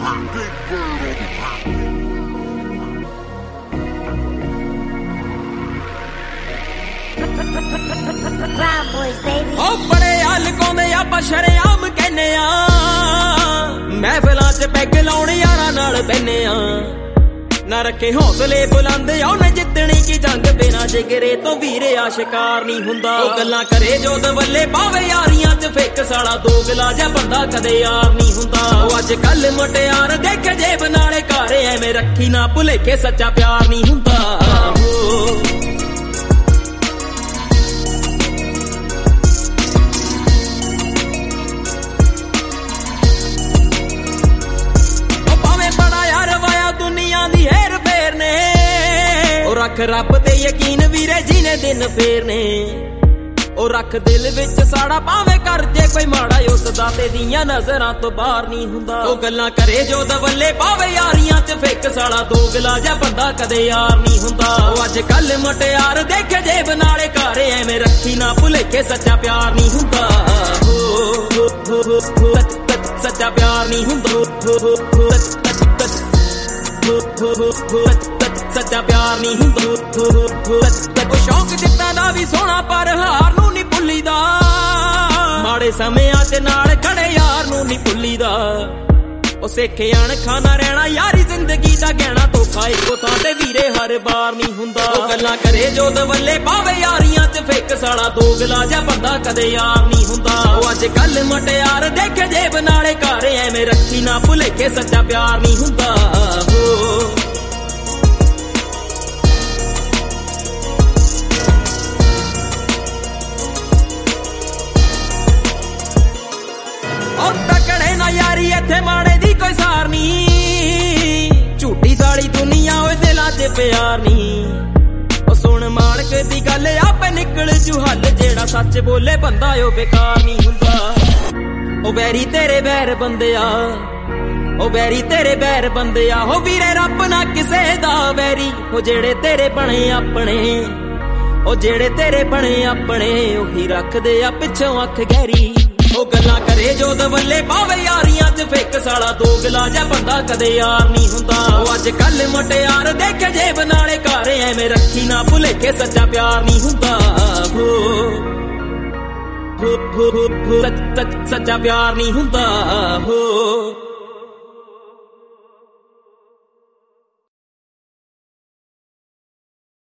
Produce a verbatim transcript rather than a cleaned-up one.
ओ बड़े हलकोंदे आपां शरेआम कहने आ, महफिलां च पैग लाउण यारां नाल बहने आ। ना रखे हौसले बुलंद उन्हें जितनी की जंग, बिना जिगरे तो वीरे आशिकार नहीं हुंदा। ओ गल्लां करे जो दवल्ले पावे यारियां च फिक, साला दोगला जा बंदा कदे यार नहीं हुंदा। ओ अज कल मुटियार देखे जेब नाले कारे, एवें रखी ना भुलेखे सच्चा प्यार नहीं हुंदा। रख रब ते यकीन वीरे जीने दिन फेरने, ओ रख दिल विच साड़ा भावे कर जे कोई माड़ा, उसदा ते दियां नजरां तो बाहर नहीं हुंदा। ओ गल्लां करे जो दवल्ले पावे यारियां च फिक, साड़ा दोगला जा बंदा कदे यार नहीं हुंदा। ओ अज कल मुटियार देखे जेब नाले कारे, एवें रखी ना भुलेखे सच्चा प्यार नहीं हुंदा। सच्चा प्यार नहीं हुंदा, सच्चा प्यार नहीं हुंदा। शौक जित्तां दा भी सोहना पर हार नूं नहीं भुल्लीदा, माड़े समियां च नाल खड़े यार नूं नहीं भुल्लीदा। ओ सिखे अणखाना रहना यारी जिंदगी दा गहना, धोखा इक्को थां ते वीरे हर बार नहीं हुंदा। ओ गल्लां करे जो दवल्ले पावे यारियां च फिक, साड़ा दोगला जा बंदा कदे यार नहीं हुंदा। ओ अज कल मुटियार देखे जेब नाले कारे, एवें रखी ना भुलेखे सच्चा प्यार नहीं हुंदा। यारी इत्थे माड़े दी कोई सार नी, झूठी साड़ी दुनिया ओए दिलां च प्यार नी। ओ सुन माणक दी गल आपे निकल जू हल, जेड़ा सच बोले बंदा ओ बेकार नहीं हुंदा। ओ वैरी तेरे बैर बंदिया, ओ वैरी तेरे बैर बंदिया, हो वीरे रब ना किसे दा वैरी। ओ जेड़े तेरे बने अपने, ओ जेड़े तेरे बने अपने, ओही रखदे आ पिछों अख गहरी। ओ गल्लां करे जो दवल्ले पावे यारियां च फिक, साला दोगला जा बंदा कदे यार नहीं हुंदा। ओ अज कल मुटियार देखे जेब नाले कारे, एवें रखी ना भुलेखे सच्चा प्यार नहीं हुंदा। हो सच्चा प्यार नहीं हुंदा हो।